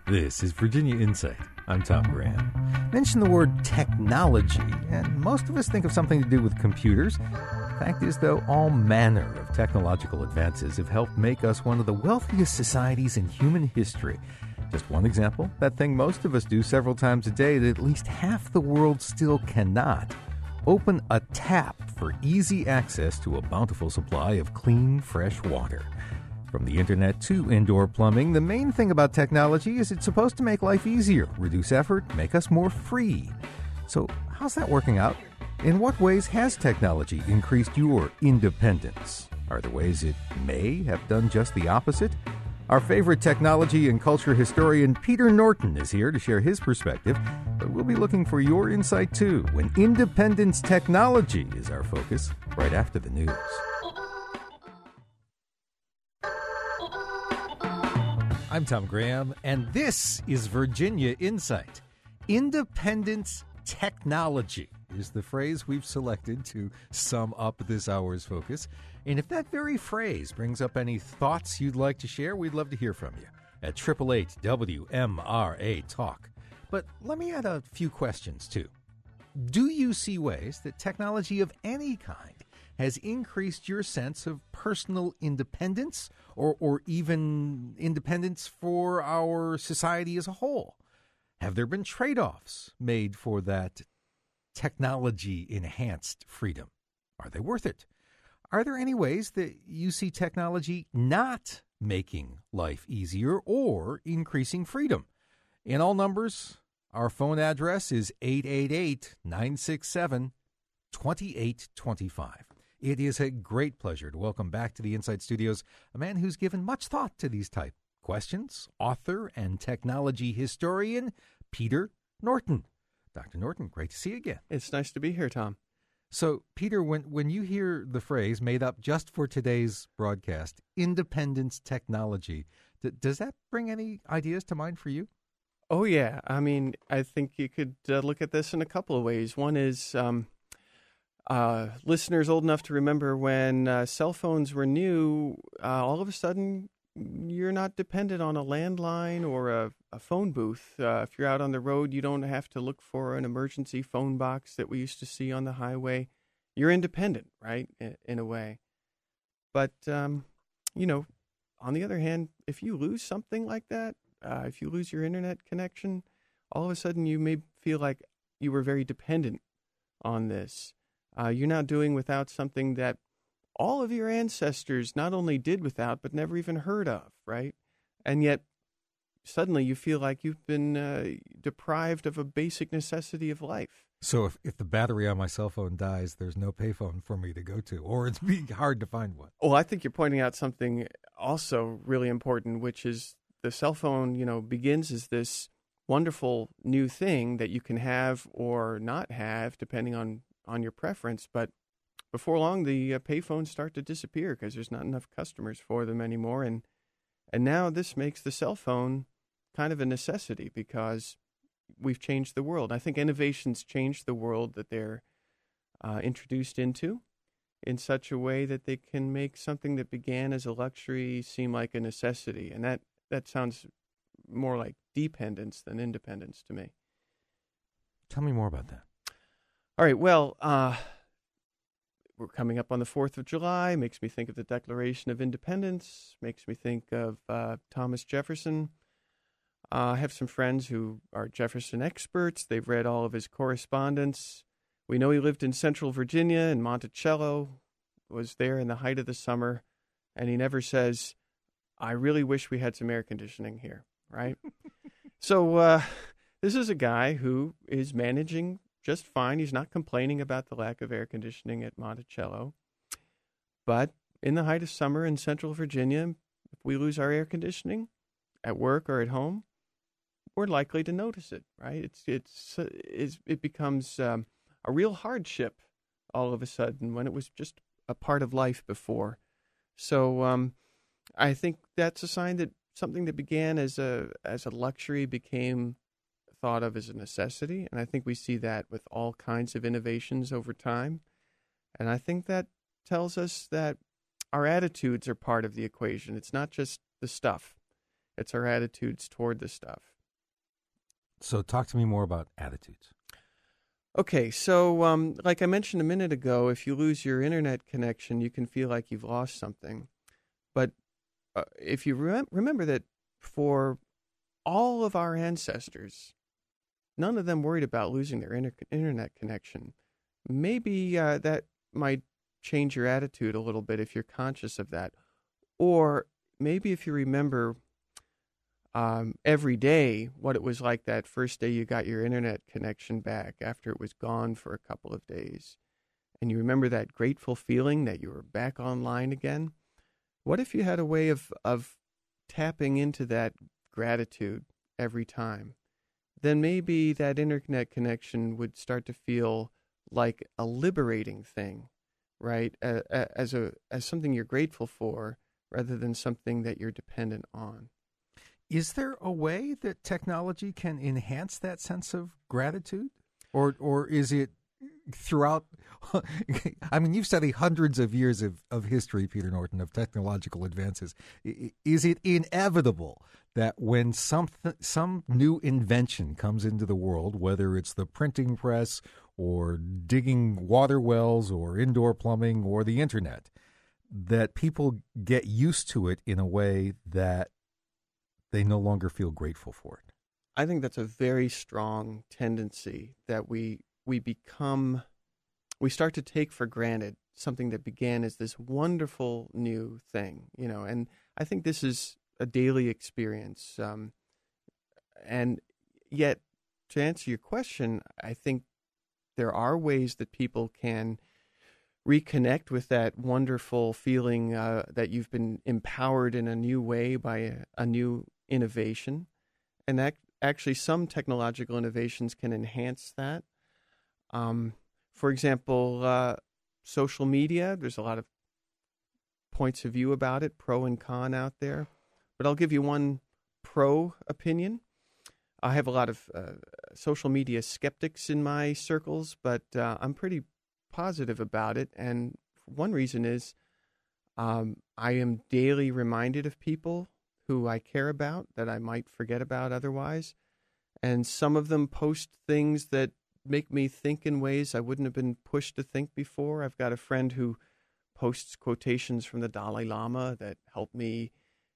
This is Virginia Insight. I'm Tom Graham. Mention the word technology, and most of us think of something to do with computers. The fact is, though, all manner of technological advances have helped make us one of the wealthiest societies in human history. Just one example, that thing most of us do several times a day that at least half the world still cannot. Open a tap for easy access to a bountiful supply of clean, fresh water. From the internet to indoor plumbing, the main thing about technology is it's supposed to make life easier, reduce effort, make us more free. So how's that working out? In what ways has technology increased your independence? Are there ways it may have done just the opposite? Our favorite technology and culture historian Peter Norton is here to share his perspective, but we'll be looking for your insight too when independence technology is our focus right after the news. I'm Tom Graham, and this is Virginia Insight. Independence technology is the phrase we've selected to sum up this hour's focus. And if that very phrase brings up any thoughts you'd like to share, we'd love to hear from you at 888-WMRA-TALK. But let me add a few questions, too. Do you see ways that technology of any kind has increased your sense of personal independence or even independence for our society as a whole? Have there been trade-offs made for that technology-enhanced freedom? Are they worth it? Are there any ways that you see technology not making life easier or increasing freedom? In all numbers, our phone address is 888-967-2825. It is a great pleasure to welcome back to the Insight Studios a man who's given much thought to these type questions, author and technology historian Peter Norton. Dr. Norton, great to see you again. It's nice to be here, Tom. So, Peter, when you hear the phrase made up just for today's broadcast, independence technology, does that bring any ideas to mind for you? Oh, yeah. I mean, I think you could look at this in a couple of ways. One is listeners old enough to remember when cell phones were new, all of a sudden you're not dependent on a landline or a phone booth. If you're out on the road, you don't have to look for an emergency phone box that we used to see on the highway. You're independent, right, in a way. But, on the other hand, if you lose something like that, if you lose your internet connection, all of a sudden you may feel like you were very dependent on this. You're now doing without something that all of your ancestors not only did without, but never even heard of, right? And yet, suddenly you feel like you've been deprived of a basic necessity of life. So if the battery on my cell phone dies, there's no payphone for me to go to, or it's being hard to find one. Well, I think you're pointing out something also really important, which is the cell phone, begins as this wonderful new thing that you can have or not have, depending on your preference, but before long, the payphones start to disappear because there's not enough customers for them anymore. And now this makes the cell phone kind of a necessity because we've changed the world. I think innovations change the world that they're introduced into in such a way that they can make something that began as a luxury seem like a necessity. And that sounds more like dependence than independence to me. Tell me more about that. All right, well, we're coming up on the 4th of July. Makes me think of the Declaration of Independence. Makes me think of Thomas Jefferson. I have some friends who are Jefferson experts. They've read all of his correspondence. We know he lived in Central Virginia, and Monticello was there in the height of the summer. And he never says, I really wish we had some air conditioning here, right? So this is a guy who is managing just fine. He's not complaining about the lack of air conditioning at Monticello. But in the height of summer in Central Virginia, if we lose our air conditioning at work or at home, we're likely to notice it, right? It becomes a real hardship all of a sudden when it was just a part of life before. So I think that's a sign that something that began as a luxury became thought of as a necessity, and I think we see that with all kinds of innovations over time. And I think that tells us that our attitudes are part of the equation. It's not just the stuff. It's our attitudes toward the stuff. So talk to me more about attitudes. Okay, so like I mentioned a minute ago, if you lose your internet connection, you can feel like you've lost something. But if you remember that for all of our ancestors, none of them worried about losing their internet connection. Maybe that might change your attitude a little bit if you're conscious of that. Or maybe if you remember every day what it was like that first day you got your internet connection back after it was gone for a couple of days. And you remember that grateful feeling that you were back online again. What if you had a way of tapping into that gratitude every time? Then maybe that internet connection would start to feel like a liberating thing, right? As something you're grateful for rather than something that you're dependent on. Is there a way that technology can enhance that sense of gratitude? Or is it throughout? I mean, you've studied hundreds of years of history, Peter Norton, of technological advances. Is it inevitable that when some new invention comes into the world, whether it's the printing press or digging water wells or indoor plumbing or the internet, that people get used to it in a way that they no longer feel grateful for it? I think that's a very strong tendency that we start to take for granted something that began as this wonderful new thing, and I think this is a daily experience. And yet, to answer your question, I think there are ways that people can reconnect with that wonderful feeling that you've been empowered in a new way by a new innovation. And that actually some technological innovations can enhance that. For example, social media, there's a lot of points of view about it, pro and con out there. But I'll give you one pro opinion. I have a lot of social media skeptics in my circles, but I'm pretty positive about it. And one reason is I am daily reminded of people who I care about that I might forget about otherwise. And some of them post things that make me think in ways I wouldn't have been pushed to think before. I've got a friend who posts quotations from the Dalai Lama that help me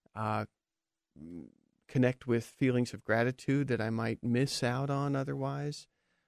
connect with feelings of gratitude that I might miss out on otherwise.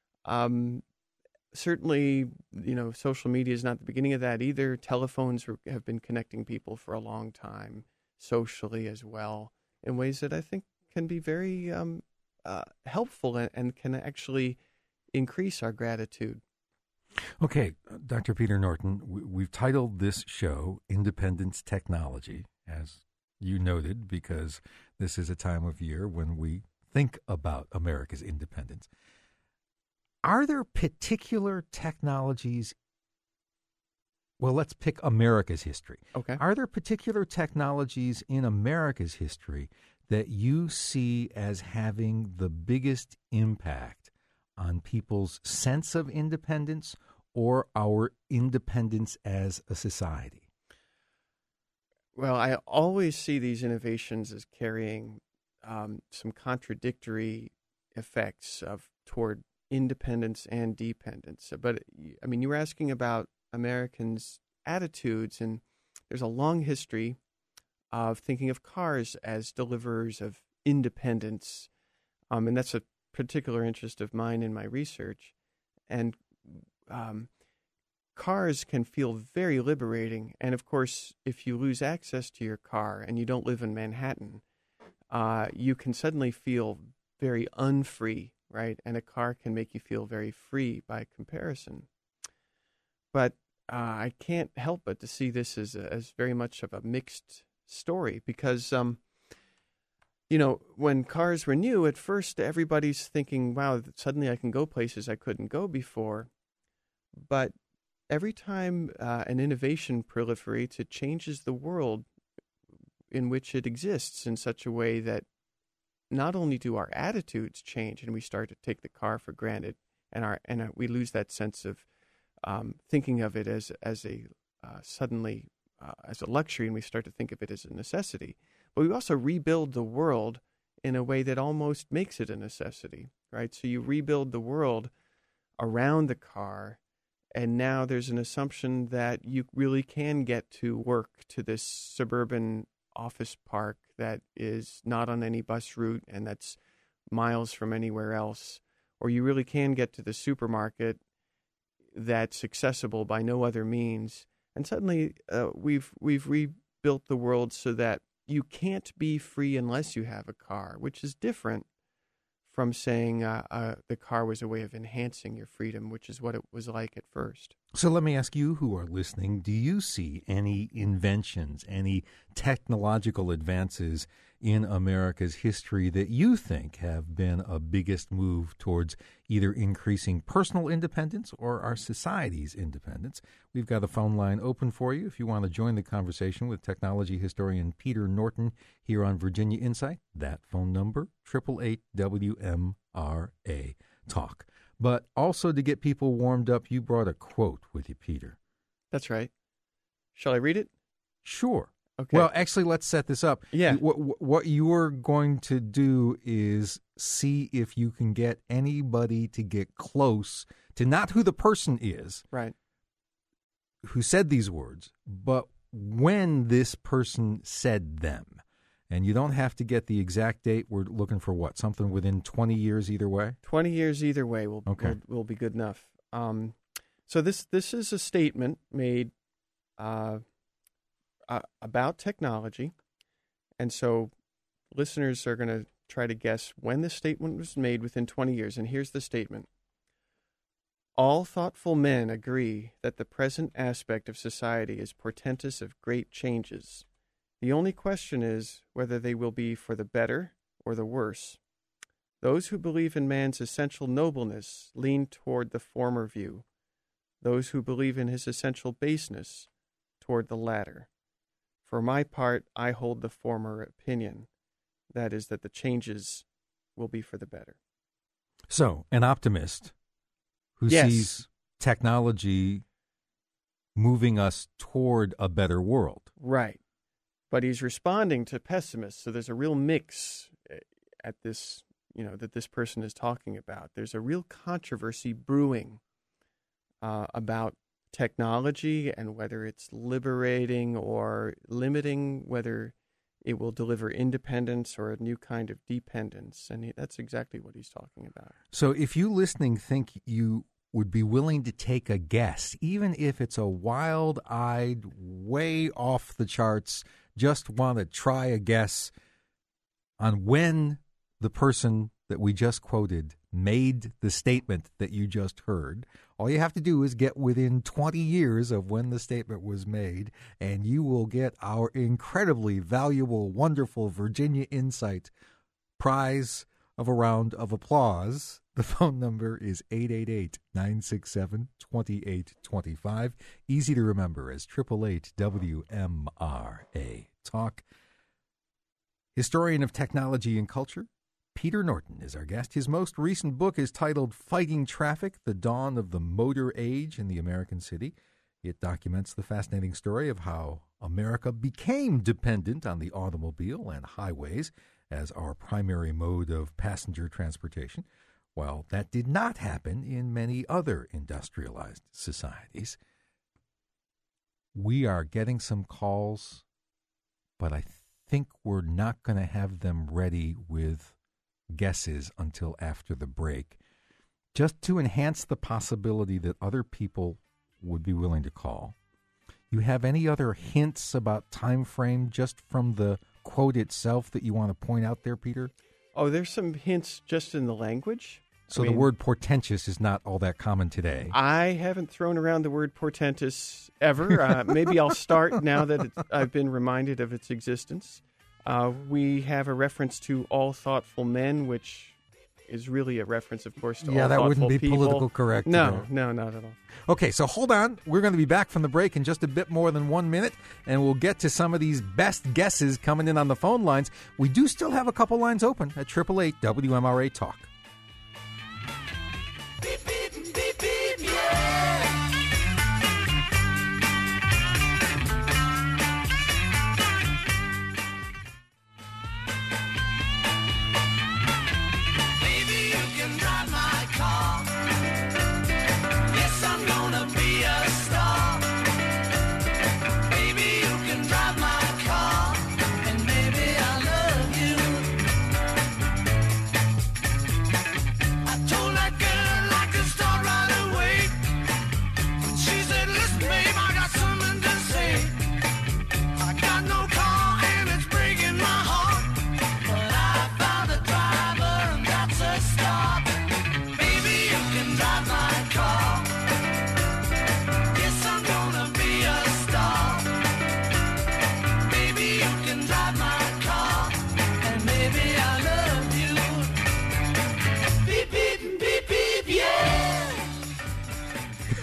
Certainly, social media is not the beginning of that either. Telephones have been connecting people for a long time, socially as well, in ways that I think can be very helpful and can actually increase our gratitude. Okay, Dr. Peter Norton, we've titled this show Independence Technology, as you noted, because this is a time of year when we think about America's independence. Are there particular technologies? Well, let's pick America's history. Okay. Are there particular technologies in America's history that you see as having the biggest impact on people's sense of independence or our independence as a society? Well, I always see these innovations as carrying some contradictory effects toward independence and dependence. But, I mean, you were asking about Americans' attitudes, and there's a long history of thinking of cars as deliverers of independence. And that's a particular interest of mine in my research. And cars can feel very liberating. And of course, if you lose access to your car and you don't live in Manhattan, you can suddenly feel very unfree, right? And a car can make you feel very free by comparison. But I can't help but to see this as very much of a mixed story because, when cars were new, at first everybody's thinking, wow, suddenly I can go places I couldn't go before. But every time an innovation proliferates, it changes the world in which it exists in such a way that not only do our attitudes change and we start to take the car for granted and we lose that sense of thinking of it as a luxury, and we start to think of it as a necessity. But we also rebuild the world in a way that almost makes it a necessity. right? So you rebuild the world around the car, and now there's an assumption that you really can get to work to this suburban office park that is not on any bus route and that's miles from anywhere else, or you really can get to the supermarket that's accessible by no other means. And suddenly we've rebuilt the world so that you can't be free unless you have a car, which is different from saying the car was a way of enhancing your freedom, which is what it was like at first. So let me ask you who are listening, do you see any inventions, any technological advances in America's history that you think have been a biggest move towards either increasing personal independence or our society's independence? We've got a phone line open for you if you want to join the conversation with technology historian Peter Norton here on Virginia Insight. That phone number, 888-WMRA Talk. But also to get people warmed up, you brought a quote with you, Peter. That's right. Shall I read it? Sure. Okay. Well, actually, let's set this up. Yeah. What you're going to do is see if you can get anybody to get close to not who the person is, right, who said these words, but when this person said them. And you don't have to get the exact date. We're looking for what? Something within 20 years either way? 20 years either way will be good enough. So this is a statement made about technology. And so listeners are going to try to guess when this statement was made within 20 years. And here's the statement. All thoughtful men agree that the present aspect of society is portentous of great changes. The only question is whether they will be for the better or the worse. Those who believe in man's essential nobleness lean toward the former view. Those who believe in his essential baseness toward the latter. For my part, I hold the former opinion. That is, that the changes will be for the better. So, an optimist who sees technology moving us toward a better world. Right. But he's responding to pessimists. So there's a real mix at this, that this person is talking about. There's a real controversy brewing about technology and whether it's liberating or limiting, whether it will deliver independence or a new kind of dependence. And that's exactly what he's talking about. So if you listening think you would be willing to take a guess, even if it's a wild-eyed, way off the charts, just want to try a guess on when the person that we just quoted made the statement that you just heard. All you have to do is get within 20 years of when the statement was made, and you will get our incredibly valuable, wonderful Virginia Insight prize of a round of applause. The phone number is 888-967-2825. Easy to remember as 888-WMRA Talk. Historian of technology and culture, Peter Norton is our guest. His most recent book is titled Fighting Traffic, The Dawn of the Motor Age in the American City. It documents the fascinating story of how America became dependent on the automobile and highways as our primary mode of passenger transportation, while that did not happen in many other industrialized societies. We are getting some calls, but I think we're not going to have them ready with guesses until after the break, just to enhance the possibility that other people would be willing to call. You have any other hints about time frame just from the quote itself that you want to point out there, Peter? Oh, there's some hints just in the language. So the word portentous is not all that common today. I haven't thrown around the word portentous ever. Maybe I'll start now that I've been reminded of its existence. We have a reference to all thoughtful men, which is really a reference, of course, to all thoughtful people. Yeah, that wouldn't be political correct. No, not at all. Okay, so hold on. We're going to be back from the break in just a bit more than 1 minute, and we'll get to some of these best guesses coming in on the phone lines. We do still have a couple lines open at 888-WMRA Talk. Beep, beep, beep, beep, yeah. Maybe you can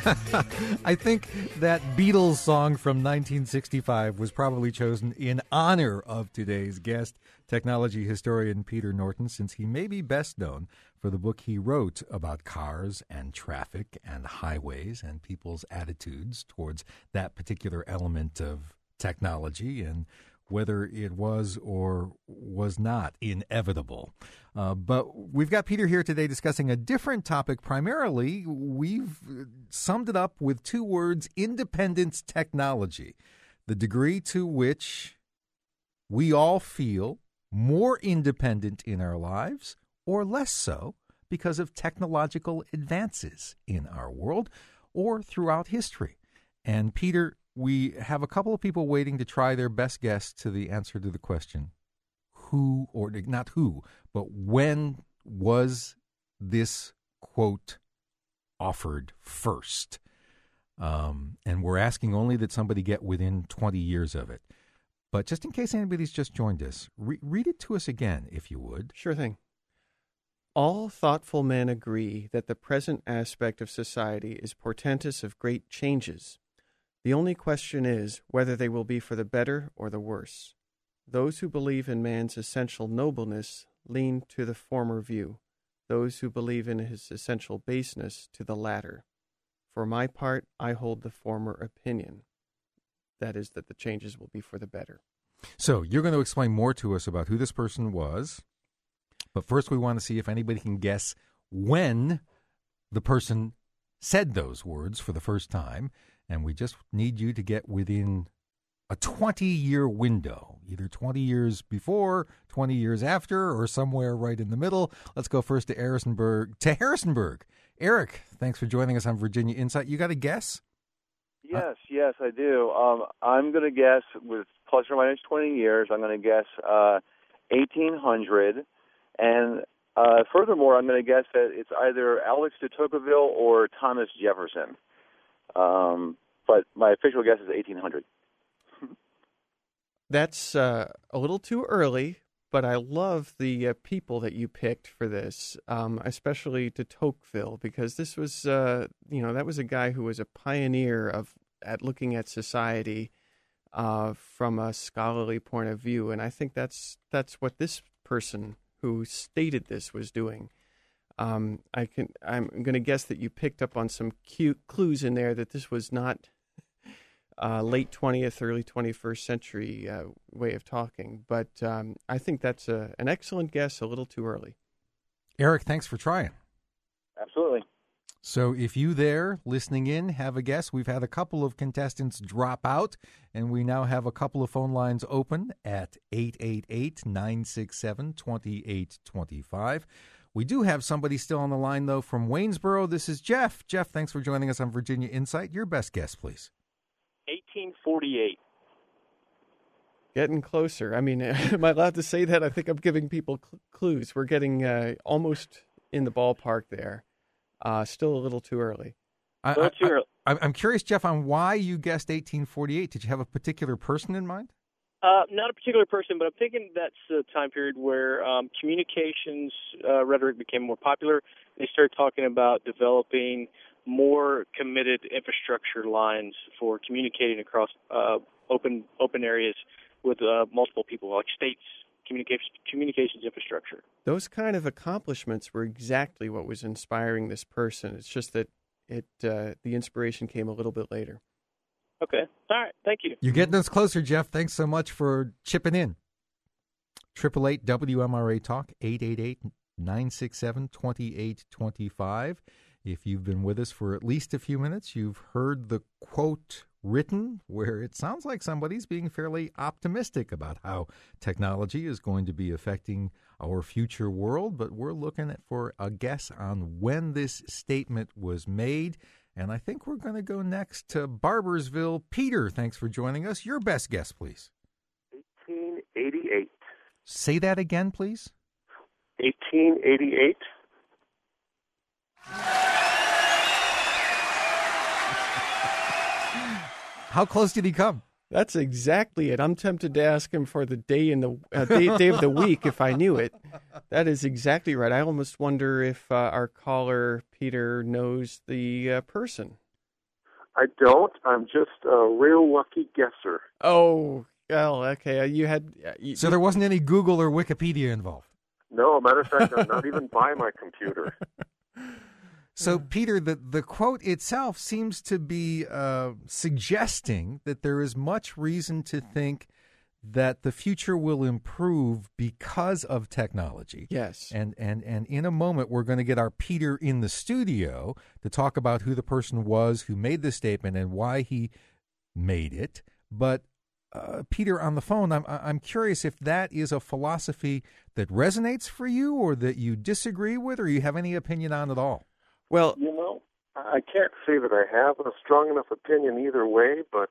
I think that Beatles song from 1965 was probably chosen in honor of today's guest, technology historian Peter Norton, since he may be best known for the book he wrote about cars and traffic and highways and people's attitudes towards that particular element of technology and whether it was or was not inevitable. But we've got Peter here today discussing a different topic. Primarily, we've summed it up with two words: independence technology. The degree to which we all feel more independent in our lives or less so because of technological advances in our world or throughout history. And Peter, we have a couple of people waiting to try their best guess to the answer to the question, who, or not who, but when was this quote offered first? And we're asking only that somebody get within 20 years of it. But just in case anybody's just joined us, read it to us again, if you would. Sure thing. All thoughtful men agree that the present aspect of society is portentous of great changes. The only question is whether they will be for the better or the worse. Those who believe in man's essential nobleness lean to the former view, those who believe in his essential baseness to the latter. For my part, I hold the former opinion. That is, that the changes will be for the better. So you're going to explain more to us about who this person was, but first we want to see if anybody can guess when the person said those words for the first time. And we just need you to get within a 20-year window, either 20 years before, 20 years after, or somewhere right in the middle. Let's go first to Harrisonburg. Eric, thanks for joining us on Virginia Insight. You got a guess? Yes, I do. I'm going to guess, with plus or minus 20 years, I'm going to guess 1800. And furthermore, I'm going to guess that it's either Alex de Tocqueville or Thomas Jefferson. But my official guess is 1800. That's a little too early, but I love the people that you picked for this, especially de Tocqueville, because this was, that was a guy who was a pioneer at looking at society from a scholarly point of view, and I think that's what this person who stated this was doing. I'm going to guess that you picked up on some cute clues in there that this was not late 20th, early 21st century way of talking. But I think that's an excellent guess, a little too early. Eric, thanks for trying. Absolutely. So if you there listening in have a guess, we've had a couple of contestants drop out, and we now have a couple of phone lines open at 888-967-2825. We do have somebody still on the line, though, from Waynesboro. This is Jeff. Jeff, thanks for joining us on Virginia Insight. Your best guess, please. 1848. Getting closer. I mean, am I allowed to say that? I think I'm giving people clues. We're getting almost in the ballpark there. Still a little too early. I'm curious, Jeff, on why you guessed 1848. Did you have a particular person in mind? Not a particular person, but I'm thinking that's the time period where communications rhetoric became more popular. They started talking about developing more committed infrastructure lines for communicating across open areas with multiple people, like states' communications infrastructure. Those kind of accomplishments were exactly what was inspiring this person. It's just that the inspiration came a little bit later. Okay. All right. Thank you. You're getting us closer, Jeff. Thanks so much for chipping in. 888 WMRA Talk, 888-967-2825. If you've been with us for at least a few minutes, you've heard the quote written where it sounds like somebody's being fairly optimistic about how technology is going to be affecting our future world. But we're looking for a guess on when this statement was made. And I think we're going to go next to Barbersville. Peter, thanks for joining us. Your best guess, please. 1888. Say that again, please. 1888. How close did he come? That's exactly it. I'm tempted to ask him for the day in the day of the week if I knew it. That is exactly right. I almost wonder if our caller Peter knows the person. I don't. I'm just a real lucky guesser. Oh, well, okay. You had. So there wasn't any Google or Wikipedia involved. No, matter of fact, I'm not even by my computer. So, Peter, the quote itself seems to be suggesting that there is much reason to think that the future will improve because of technology. Yes. And in a moment, we're going to get our Peter in the studio to talk about who the person was who made this statement and why he made it. But Peter, on the phone, I'm curious if that is a philosophy that resonates for you or that you disagree with or you have any opinion on at all. Well, You know, I can't say that I have a strong enough opinion either way, but,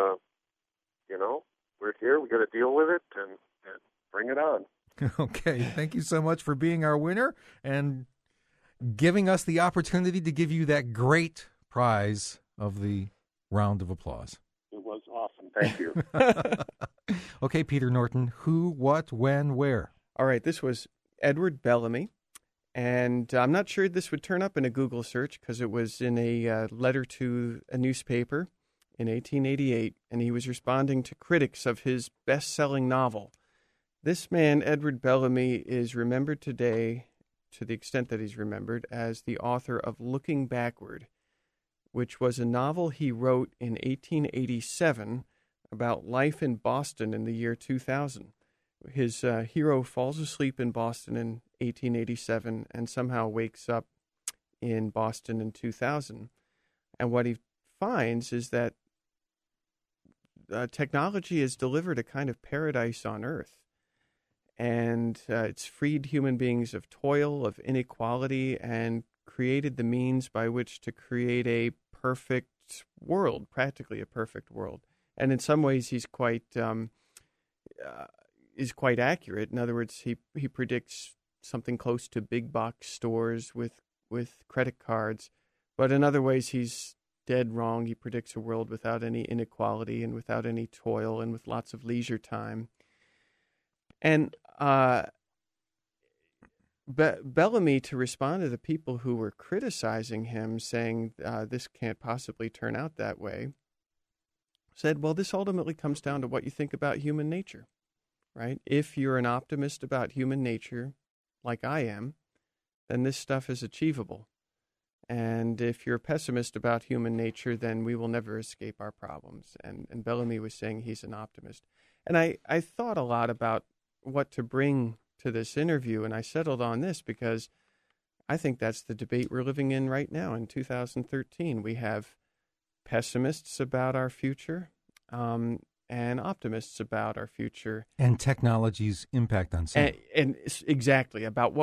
you know, we're here. We got to deal with it and bring it on. Okay. Thank you so much for being our winner and giving us the opportunity to give you that great prize of the round of applause. It was awesome. Thank you. Okay, Peter Norton, who, what, when, where? all right. This was Edward Bellamy. And I'm not sure this would turn up in a Google search because it was in a letter to a newspaper in 1888, and he was responding to critics of his best-selling novel. This man, Edward Bellamy, is remembered today, to the extent that he's remembered, as the author of Looking Backward, which was a novel he wrote in 1887 about life in Boston in the year 2000. His hero falls asleep in Boston in 1887 and somehow wakes up in Boston in 2000. And what he finds is that technology has delivered a kind of paradise on Earth. And it's freed human beings of toil, of inequality, and created the means by which to create a perfect world, practically a perfect world. And in some ways, he's quite accurate. In other words, he predicts something close to big box stores with credit cards, but in other ways, he's dead wrong. He predicts a world without any inequality and without any toil and with lots of leisure time. And Bellamy, to respond to the people who were criticizing him, saying this can't possibly turn out that way, said, well, this ultimately comes down to what you think about human nature, right? If you're an optimist about human nature, like I am, then this stuff is achievable. And if you're a pessimist about human nature, then we will never escape our problems. And Bellamy was saying he's an optimist. And I thought a lot about what to bring to this interview, and I settled on this because I think that's the debate we're living in right now in 2013. We have pessimists about our future and optimists about our future. And technology's impact on science. And exactly, about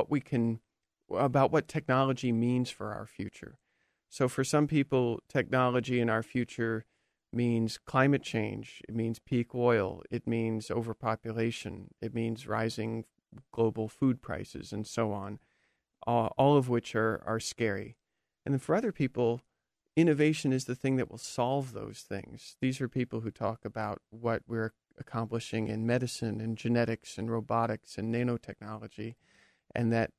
what technology means for our future. So for some people, technology in our future means climate change. It means peak oil. It means overpopulation. It means rising global food prices and so on, all of which are scary. And then for other people, innovation is the thing that will solve those things. These are people who talk about what we're accomplishing in medicine and genetics and robotics and nanotechnology, and that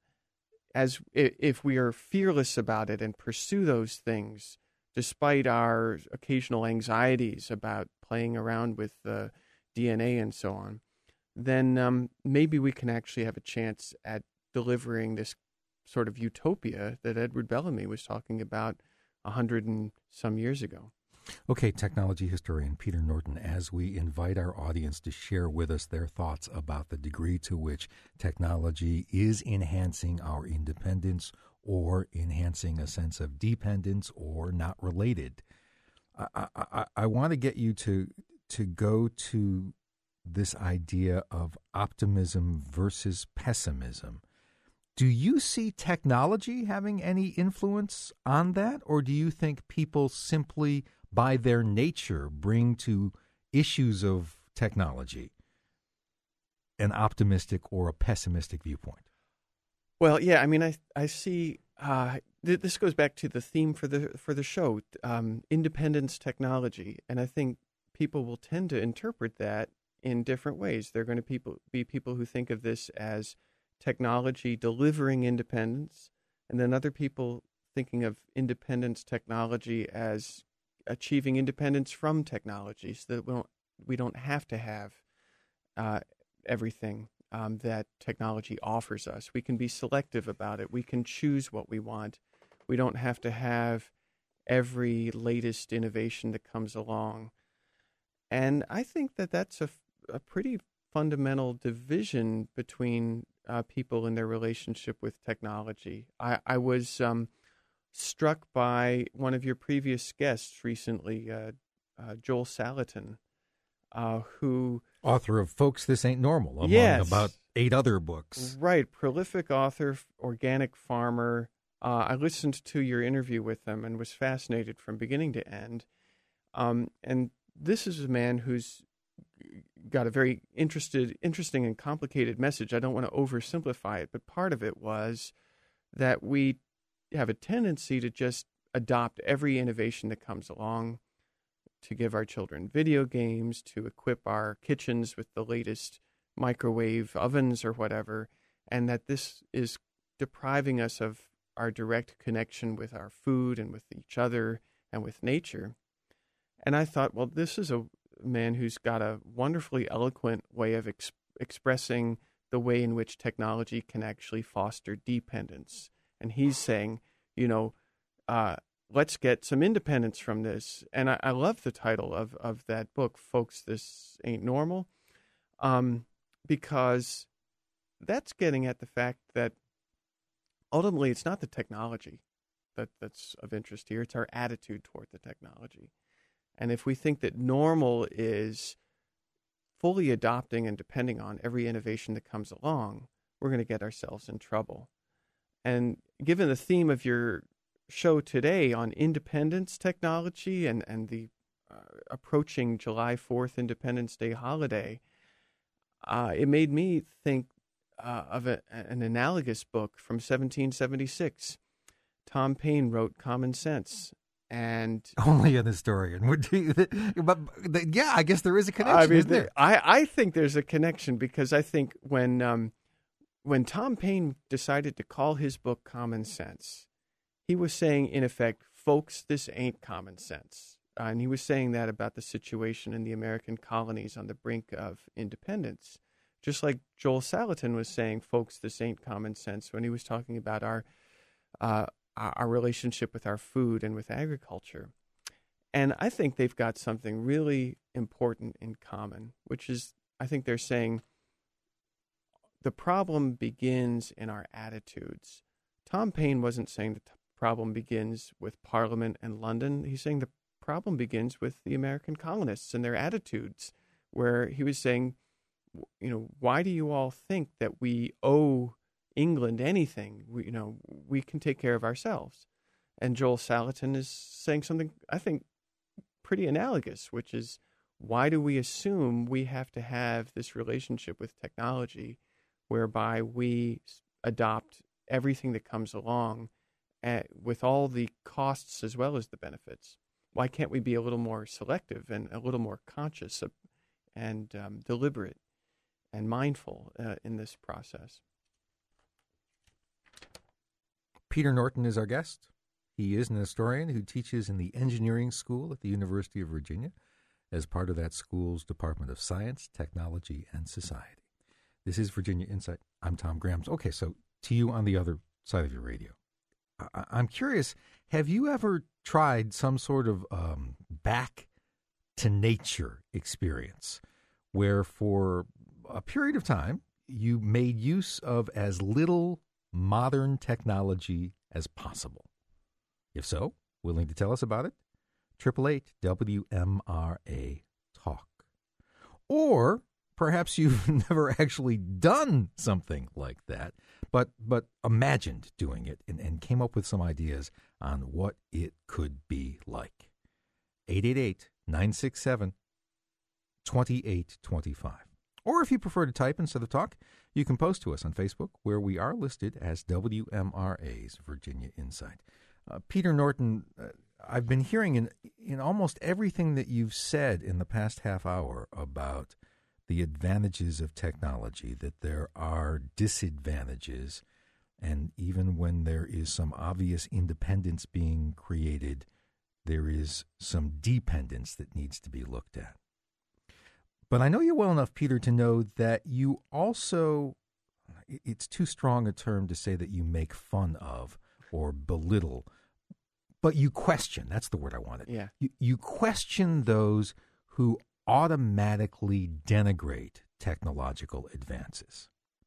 if we are fearless about it and pursue those things, despite our occasional anxieties about playing around with DNA and so on, then maybe we can actually have a chance at delivering this sort of utopia that Edward Bellamy was talking about 100 and some years ago. Okay, technology historian Peter Norton, as we invite our audience to share with us their thoughts about the degree to which technology is enhancing our independence or enhancing a sense of dependence or not related, I want to get you to go to this idea of optimism versus pessimism. Do you see technology having any influence on that, or do you think people simply, by their nature, bring to issues of technology an optimistic or a pessimistic viewpoint? Well, yeah, I mean, I see. This goes back to the theme for the show, independence technology, and I think people will tend to interpret that in different ways. They're going to be people who think of this as technology delivering independence, and then other people thinking of independence technology as achieving independence from technology, so that we don't have to have everything that technology offers us. We can be selective about it. We can choose what we want. We don't have to have every latest innovation that comes along. And I think that that's a pretty fundamental division between people in their relationship with technology. I was struck by one of your previous guests recently, Joel Salatin, who... Author of Folks, This Ain't Normal, among Yes. about 8 other books. Right. Prolific author, organic farmer. I listened to your interview with him and was fascinated from beginning to end. And this is a man who's got a very interesting and complicated message. I don't want to oversimplify it, but part of it was that we have a tendency to just adopt every innovation that comes along, to give our children video games, to equip our kitchens with the latest microwave ovens or whatever, and that this is depriving us of our direct connection with our food and with each other and with nature. And I thought, well, this is a man who's got a wonderfully eloquent way of expressing the way in which technology can actually foster dependence. And he's saying, let's get some independence from this. And I love the title of that book, Folks, This Ain't Normal, because that's getting at the fact that ultimately it's not the technology that's of interest here. It's our attitude toward the technology. And if we think that normal is fully adopting and depending on every innovation that comes along, we're going to get ourselves in trouble. And given the theme of your show today on independence technology and the approaching July 4th Independence Day holiday, it made me think of an analogous book from 1776. Tom Paine wrote Common Sense. And only an historian would do that. But yeah, I guess there is a connection, isn't there? I think there's a connection, because I think when Tom Paine decided to call his book Common Sense, he was saying, in effect, folks, this ain't common sense. And he was saying that about the situation in the American colonies on the brink of independence. Just like Joel Salatin was saying, folks, this ain't common sense, when he was talking about our relationship with our food and with agriculture. And I think they've got something really important in common, which is, I think they're saying the problem begins in our attitudes. Tom Paine wasn't saying the problem begins with Parliament and London. He's saying the problem begins with the American colonists and their attitudes, where he was saying, why do you all think that we owe England anything? We can take care of ourselves. And Joel Salatin is saying something, I think, pretty analogous, which is, why do we assume we have to have this relationship with technology whereby we adopt everything that comes along with all the costs as well as the benefits? Why can't we be a little more selective and a little more conscious and deliberate and mindful in this process? Peter Norton is our guest. He is an historian who teaches in the engineering school at the University of Virginia as part of that school's Department of Science, Technology, and Society. This is Virginia Insight. I'm Tom Graham. Okay, so to you on the other side of your radio, I'm curious, have you ever tried some sort of back to nature experience where for a period of time you made use of as little modern technology as possible? If so, willing to tell us about it? 888-WMRA Talk. Or perhaps you've never actually done something like that, but imagined doing it and came up with some ideas on what it could be like. 888-967-2825. Or if you prefer to type instead of talk, you can post to us on Facebook, where we are listed as WMRA's Virginia Insight. Peter Norton, I've been hearing in almost everything that you've said in the past half hour about the advantages of technology, that there are disadvantages, and even when there is some obvious independence being created, there is some dependence that needs to be looked at. But I know you well enough, Peter, to know that you also, it's too strong a term to say that you make fun of or belittle, but you question. That's the word I wanted. Yeah. You question those who automatically denigrate technological advances.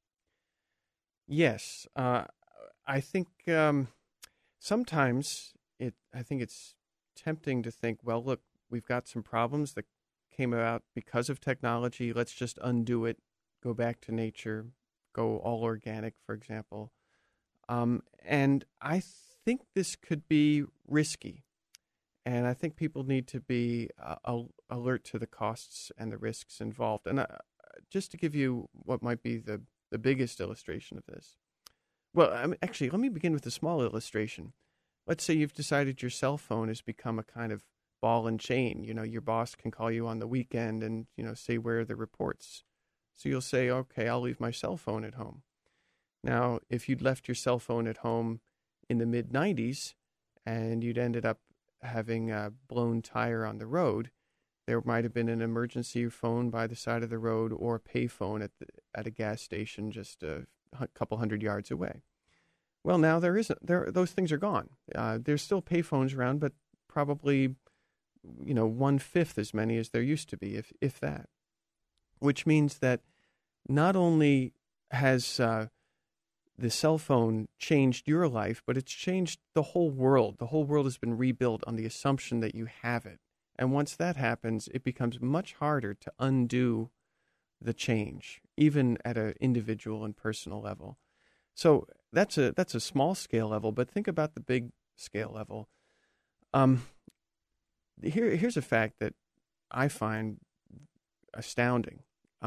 Yes. I think sometimes I think it's tempting to think, well, look, we've got some problems that came about because of technology. Let's just undo it, go back to nature, go all organic, for example. And I think this could be risky. And I think people need to be alert to the costs and the risks involved. And just to give you what might be the biggest illustration of this. Well, actually, let me begin with a small illustration. Let's say you've decided your cell phone has become a kind of ball and chain. You know, your boss can call you on the weekend and, say where are the reports. So you'll say, okay, I'll leave my cell phone at home. Now, if you'd left your cell phone at home in the mid-'90s and you'd ended up having a blown tire on the road, there might have been an emergency phone by the side of the road or a pay phone at a gas station just a couple hundred yards away. Well, now there isn't. Those things are gone. There's still pay phones around, but probably 1/5 as many as there used to be, if that. Which means that not only has the cell phone changed your life, but it's changed the whole world. The whole world has been rebuilt on the assumption that you have it. And once that happens, it becomes much harder to undo the change, even at an individual and personal level. So that's a small scale level, but think about the big scale level. Here's a fact that I find astounding.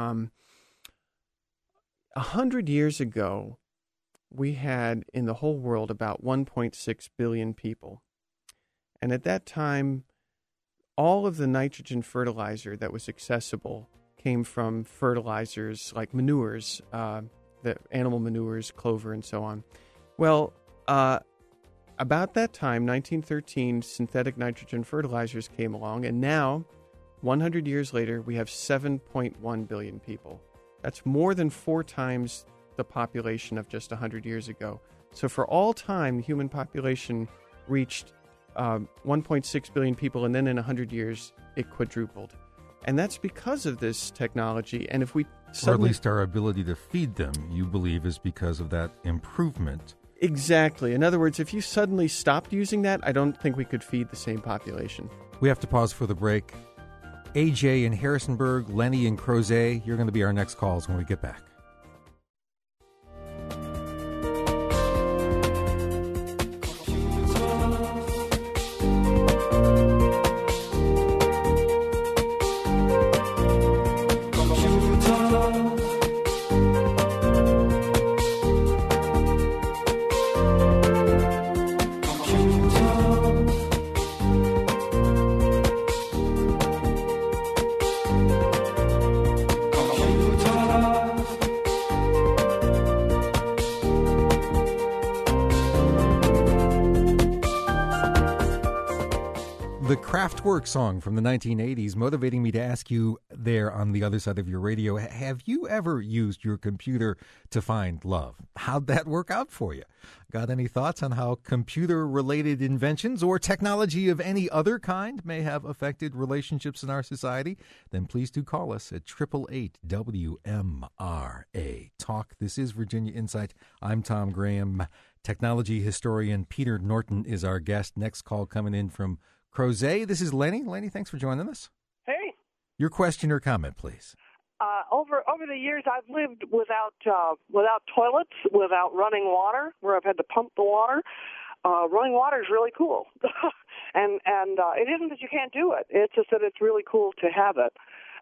100 years ago, we had in the whole world about 1.6 billion people. And at that time, all of the nitrogen fertilizer that was accessible came from fertilizers like manures, the animal manures, clover, and so on. Well, about that time, 1913, synthetic nitrogen fertilizers came along, and now, 100 years later, we have 7.1 billion people. That's more than 4 times the population of just 100 years ago. So for all time, the human population reached 1.6 billion people, and then in 100 years, it quadrupled. And that's because of this technology. And if we or at least our ability to feed them, you believe, is because of that improvement. Exactly. In other words, if you suddenly stopped using that, I don't think we could feed the same population. We have to pause for the break. AJ in Harrisonburg, Lenny in Crozet, you're going to be our next calls when we get back. Kraftwerk song from the 1980s, motivating me to ask you there on the other side of your radio, have you ever used your computer to find love? How'd that work out for you? Got any thoughts on how computer-related inventions or technology of any other kind may have affected relationships in our society? Then please do call us at 888-WMRA. Talk. This is Virginia Insight. I'm Tom Graham. Technology historian Peter Norton is our guest. Next call coming in from Crozet. This is Lenny. Lenny, thanks for joining us. Hey. Your question or comment, please. Over the years, I've lived without toilets, without running water, where I've had to pump the water. Running water is really cool, and it isn't that you can't do it. It's just that it's really cool to have it.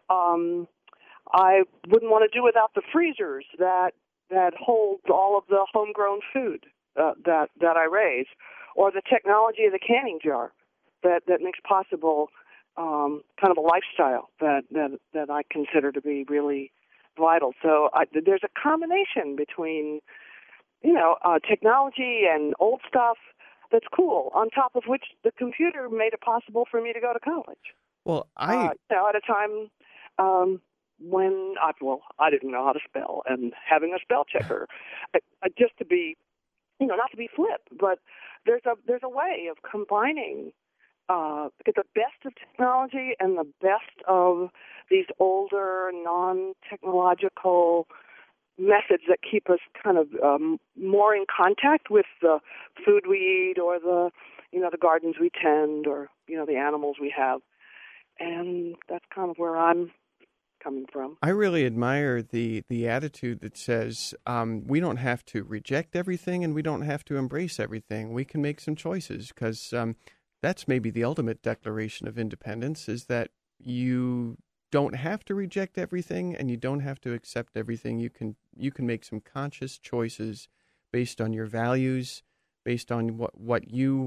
I wouldn't want to do without the freezers that hold all of the homegrown food that I raise, or the technology of the canning jar that makes possible kind of a lifestyle that I consider to be really vital. So there's a combination between, technology and old stuff, that's cool, on top of which the computer made it possible for me to go to college. Well, at a time when I didn't know how to spell, and having a spell checker, just to be, not to be flip, but there's a way of combining the best of technology and the best of these older, non-technological methods that keep us kind of more in contact with the food we eat, or the gardens we tend, or the animals we have. And that's kind of where I'm coming from. I really admire the attitude that says we don't have to reject everything and we don't have to embrace everything. We can make some choices, because that's maybe the ultimate declaration of independence, is that you don't have to reject everything and you don't have to accept everything. You can make some conscious choices based on your values, based on what you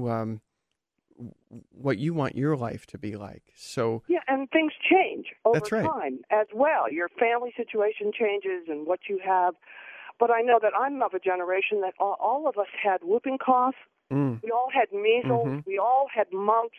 want your life to be like. So yeah, and things change over that's right. time as well. Your family situation changes and what you have. But I know that I'm of a generation that all of us had whooping cough. We all had measles. Mm-hmm. We all had mumps.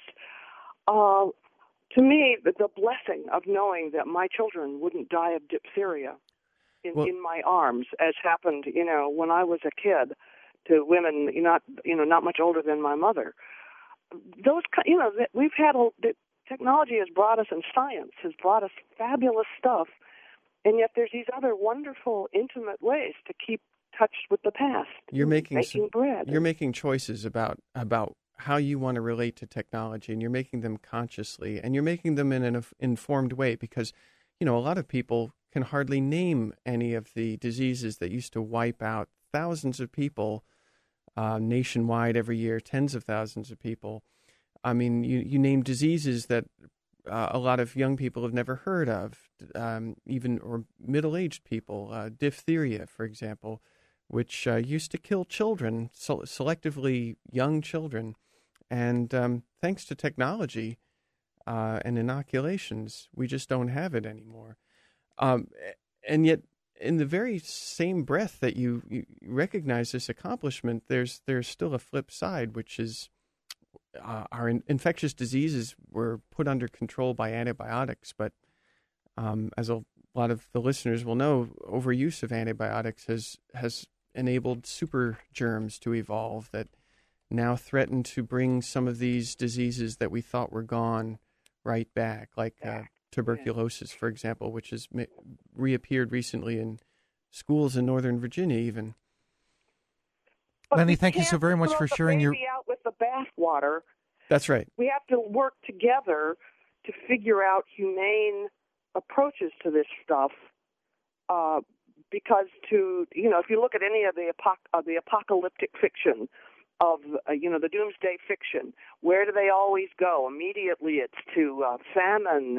To me, the blessing of knowing that my children wouldn't die of diphtheria in my arms, as happened, when I was a kid, to women not much older than my mother. Those, we've had technology has brought us, and science has brought us fabulous stuff, and yet there's these other wonderful, intimate ways to keep touch with the past. You're making bread. You're making choices about how you want to relate to technology, and you're making them consciously, and you're making them in an informed way, because, a lot of people can hardly name any of the diseases that used to wipe out thousands of people nationwide every year, tens of thousands of people. I mean, you name diseases that a lot of young people have never heard of, or middle-aged people, diphtheria, for example, which used to kill children, selectively young children. And thanks to technology and inoculations, we just don't have it anymore. And yet, in the very same breath that you recognize this accomplishment, there's still a flip side, which is our infectious diseases were put under control by antibiotics. But as a lot of the listeners will know, overuse of antibiotics has enabled super germs to evolve that now threaten to bring some of these diseases that we thought were gone right back, like tuberculosis, for example, which has reappeared recently in schools in Northern Virginia even. Lenny, thank you so very much for sharing your... out with the bathwater. That's right. We have to work together to figure out humane approaches to this stuff, because if you look at any of the apocalyptic fiction of the doomsday fiction, where do they always go? Immediately, it's to famine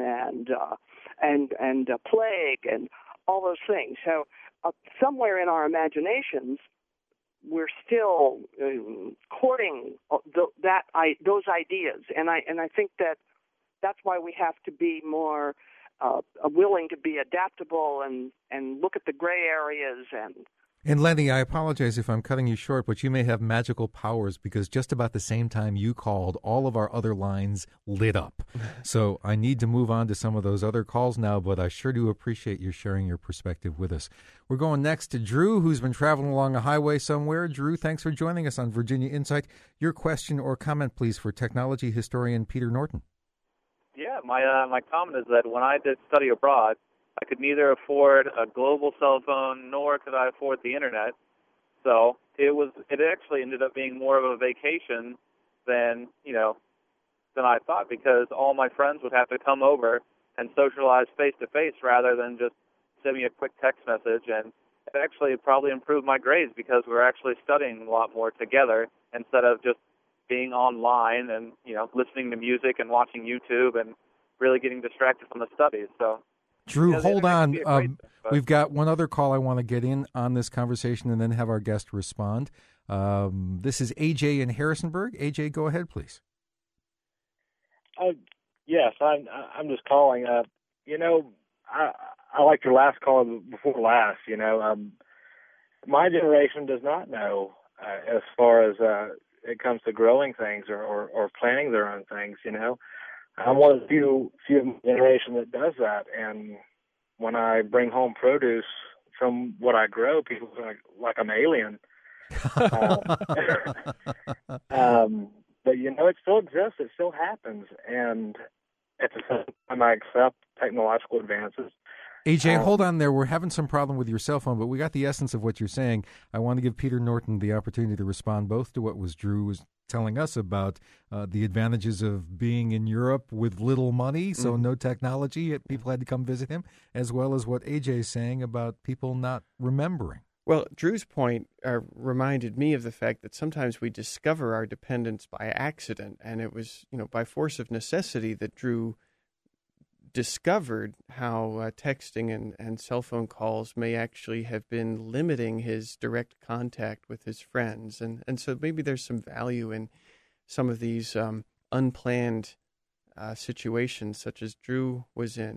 and plague and all those things. So somewhere in our imaginations, we're still courting those ideas, and I think that's why we have to be more willing to be adaptable and look at the gray areas. And Lenny, I apologize if I'm cutting you short, but you may have magical powers, because just about the same time you called, all of our other lines lit up. So I need to move on to some of those other calls now, but I sure do appreciate you sharing your perspective with us. We're going next to Drew, who's been traveling along a highway somewhere. Drew, thanks for joining us on Virginia Insight. Your question or comment, please, for technology historian Peter Norton. Yeah, my comment is that when I did study abroad, I could neither afford a global cell phone nor could I afford the internet. So it actually ended up being more of a vacation than I thought, because all my friends would have to come over and socialize face to face rather than just send me a quick text message. And it actually probably improved my grades, because we're actually studying a lot more together instead of just being online and listening to music and watching YouTube and really getting distracted from the studies. So, Drew, hold on. We've got one other call I want to get in on this conversation and then have our guest respond. This is AJ in Harrisonburg. AJ, go ahead, please. Yes, I'm just calling. I like your last call before last. My generation does not know as far as it comes to growing things or planting their own things. You know, I'm one of the few generation that does that, and when I bring home produce from what I grow, people are like I'm alien. But you know, it still exists. It still happens, and at the same time, I accept technological advances. AJ, hold on there. We're having some problem with your cell phone, but we got the essence of what you're saying. I want to give Peter Norton the opportunity to respond both to what Drew was telling us about the advantages of being in Europe with little money, so no technology, people had to come visit him, as well as what AJ is saying about people not remembering. Well, Drew's point reminded me of the fact that sometimes we discover our dependence by accident, and it was, by force of necessity that Drew discovered how texting and cell phone calls may actually have been limiting his direct contact with his friends. And so maybe there's some value in some of these unplanned situations such as Drew was in.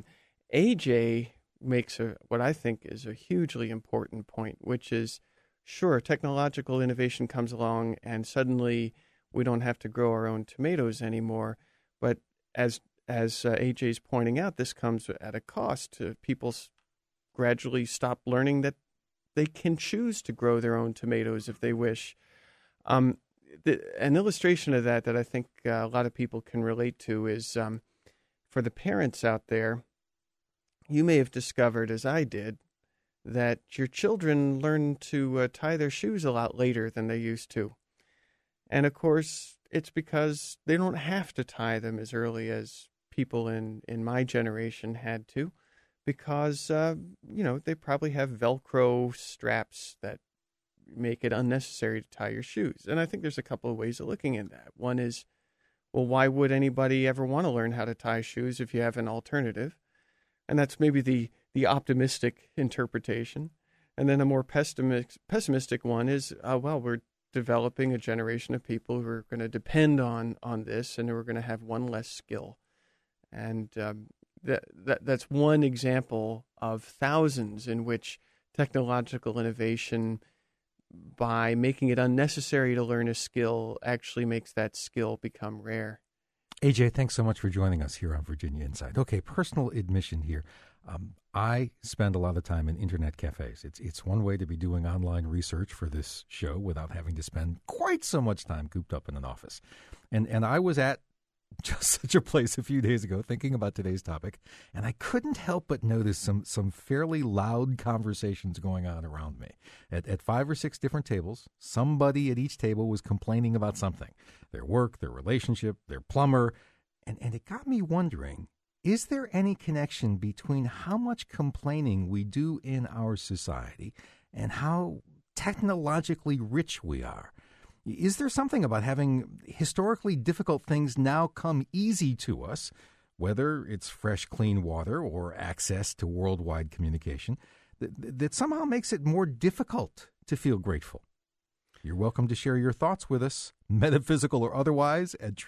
AJ makes what I think is a hugely important point, which is, sure, technological innovation comes along and suddenly we don't have to grow our own tomatoes anymore. But as AJ's pointing out, this comes at a cost. People gradually stop learning that they can choose to grow their own tomatoes if they wish. An illustration of that I think a lot of people can relate to is for the parents out there, you may have discovered, as I did, that your children learn to tie their shoes a lot later than they used to. And of course, it's because they don't have to tie them as early as people in my generation had to, because, they probably have Velcro straps that make it unnecessary to tie your shoes. And I think there's a couple of ways of looking at that. One is, well, why would anybody ever want to learn how to tie shoes if you have an alternative? And that's maybe the optimistic interpretation. And then a more pessimistic one is, we're developing a generation of people who are going to depend on this and who are going to have one less skill. And that's one example of thousands in which technological innovation, by making it unnecessary to learn a skill, actually makes that skill become rare. AJ, thanks so much for joining us here on Virginia Insight. Okay, personal admission here. I spend a lot of time in internet cafes. It's one way to be doing online research for this show without having to spend quite so much time cooped up in an office. And I was at just such a place a few days ago thinking about today's topic, and I couldn't help but notice some fairly loud conversations going on around me. At 5 or 6 different tables, somebody at each table was complaining about something, their work, their relationship, their plumber, and it got me wondering, is there any connection between how much complaining we do in our society and how technologically rich we are? Is there something about having historically difficult things now come easy to us, whether it's fresh, clean water or access to worldwide communication, that somehow makes it more difficult to feel grateful? You're welcome to share your thoughts with us, metaphysical or otherwise, at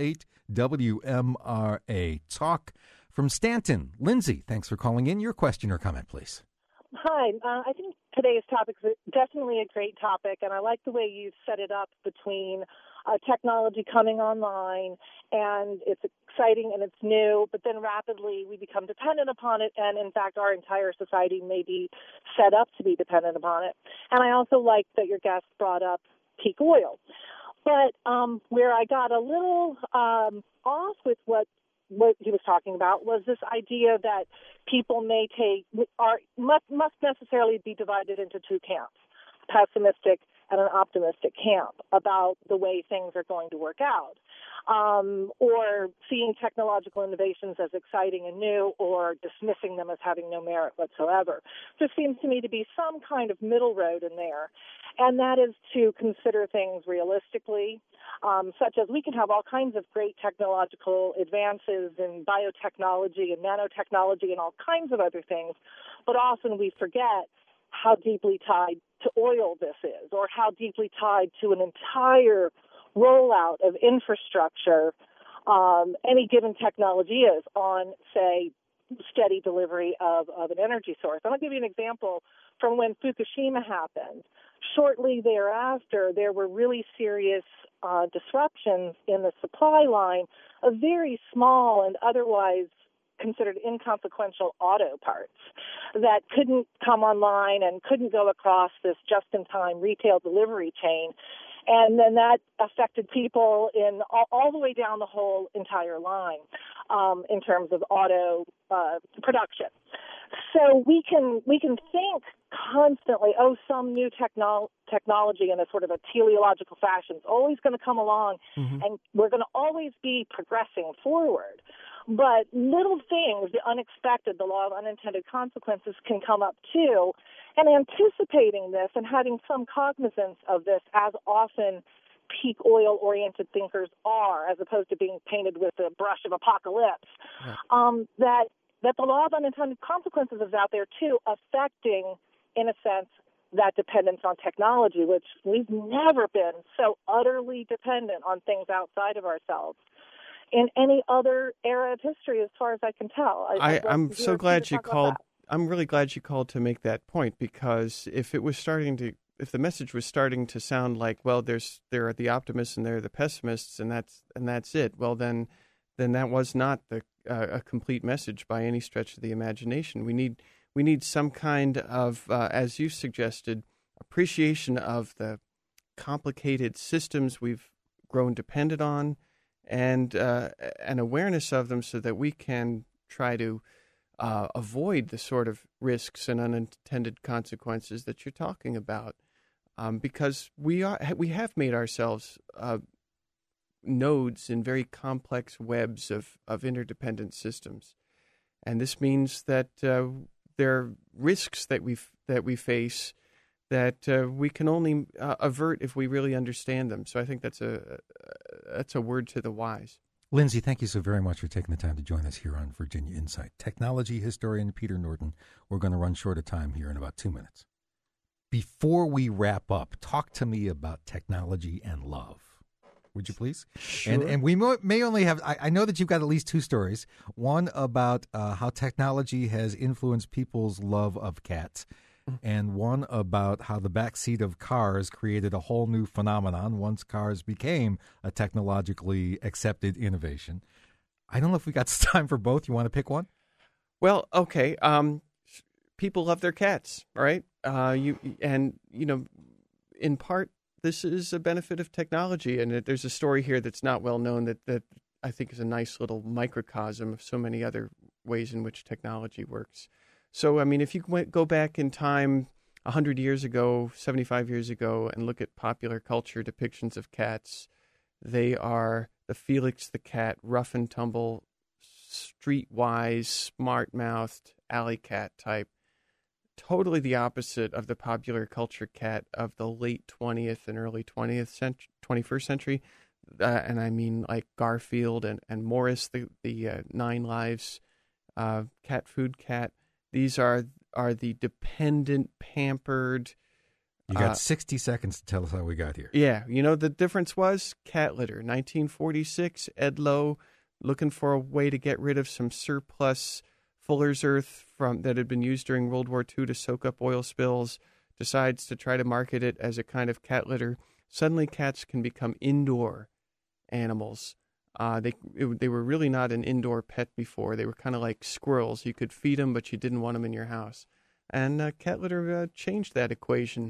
888-WMRA. Talk from Stanton. Lindsay, thanks for calling in. Your question or comment, please. Hi. I think today's topic is definitely a great topic, and I like the way you set it up between technology coming online, and it's exciting and it's new, but then rapidly we become dependent upon it, and in fact our entire society may be set up to be dependent upon it. And I also like that your guest brought up peak oil. But where I got a little off with what he was talking about was this idea that people must necessarily be divided into two camps, pessimistic and an optimistic camp about the way things are going to work out, or seeing technological innovations as exciting and new, or dismissing them as having no merit whatsoever. There seems to me to be some kind of middle road in there, and that is to consider things realistically, such as we can have all kinds of great technological advances in biotechnology and nanotechnology and all kinds of other things, but often we forget how deeply tied to oil this is, or how deeply tied to an entire rollout of infrastructure any given technology is on, say, steady delivery of an energy source. I'm going to give you an example from when Fukushima happened. Shortly thereafter, there were really serious disruptions in the supply line of very small and otherwise considered inconsequential auto parts that couldn't come online and couldn't go across this just-in-time retail delivery chain. And then that affected people in all the way down the whole entire line in terms of auto production. So we can think constantly, some new technology in a sort of a teleological fashion is always going to come along, and we're going to always be progressing forward. But little things, the unexpected, the law of unintended consequences can come up too. And anticipating this and having some cognizance of this, as often peak oil-oriented thinkers are, as opposed to being painted with the brush of apocalypse, that the law of unintended consequences is out there too, affecting, in a sense, that dependence on technology, which we've never been so utterly dependent on things outside of ourselves in any other era of history, as far as I can tell. I'm so glad you called. I'm really glad you called to make that point, because if the message was starting to sound like, well, there are the optimists and there are the pessimists, and that's it. Well, then that was not a complete message by any stretch of the imagination. We need some kind of, as you suggested, appreciation of the complicated systems we've grown dependent on, and an awareness of them, so that we can try to avoid the sort of risks and unintended consequences that you're talking about, because we have made ourselves nodes in very complex webs of interdependent systems, and this means that there are risks that we face that we can only avert if we really understand them. So I think that's a word to the wise. Lindsay, thank you so very much for taking the time to join us here on Virginia Insight. Technology historian Peter Norton. We're going to run short of time here in about 2 minutes. Before we wrap up, talk to me about technology and love. Would you please? Sure. And we may only have, I know that you've got at least two stories. One about how technology has influenced people's love of cats, and one about how the backseat of cars created a whole new phenomenon once cars became a technologically accepted innovation. I don't know if we got time for both. You want to pick one? Well, okay. People love their cats, right? In part, this is a benefit of technology, and there's a story here that's not well known that I think is a nice little microcosm of so many other ways in which technology works. So, I mean, if you go back in time 100 years ago, 75 years ago, and look at popular culture depictions of cats, they are the Felix the cat, rough and tumble, streetwise, smart-mouthed, alley cat type. Totally the opposite of the popular culture cat of the late 20th and early 21st century. And I mean like Garfield and Morris, the 9 Lives cat food cat. These are the dependent, pampered. You got 60 seconds to tell us how we got here. Yeah. You know, the difference was cat litter. 1946, Ed Lowe, looking for a way to get rid of some surplus Fuller's Earth that had been used during World War II to soak up oil spills, decides to try to market it as a kind of cat litter. Suddenly cats can become indoor animals. They were really not an indoor pet before. They were kind of like squirrels. You could feed them, but you didn't want them in your house. And cat litter changed that equation.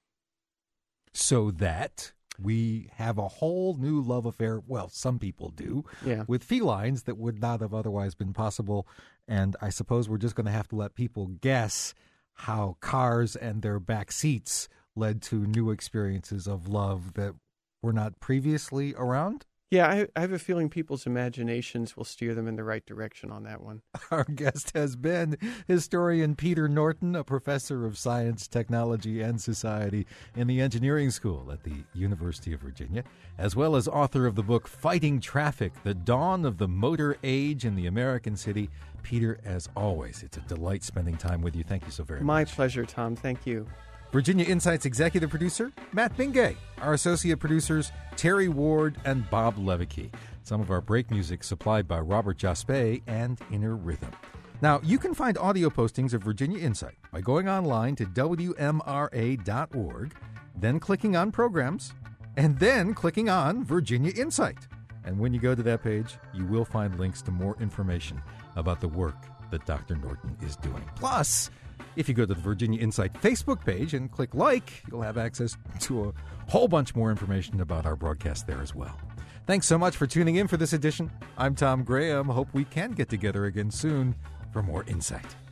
So that we have a whole new love affair, well, some people do, with felines that would not have otherwise been possible. And I suppose we're just going to have to let people guess how cars and their back seats led to new experiences of love that were not previously around. Yeah, I have a feeling people's imaginations will steer them in the right direction on that one. Our guest has been historian Peter Norton, a professor of science, technology, and society in the engineering school at the University of Virginia, as well as author of the book Fighting Traffic, The Dawn of the Motor Age in the American City. Peter, as always, it's a delight spending time with you. Thank you so very much. My pleasure, Tom. Thank you. Virginia Insight's executive producer, Matt Bingay. Our associate producers, Terry Ward and Bob Levicki. Some of our break music supplied by Robert Jaspe and Inner Rhythm. Now, you can find audio postings of Virginia Insight by going online to WMRA.org, then clicking on Programs, and then clicking on Virginia Insight. And when you go to that page, you will find links to more information about the work that Dr. Norton is doing. Plus, if you go to the Virginia Insight Facebook page and click like, you'll have access to a whole bunch more information about our broadcast there as well. Thanks so much for tuning in for this edition. I'm Tom Graham. Hope we can get together again soon for more Insight.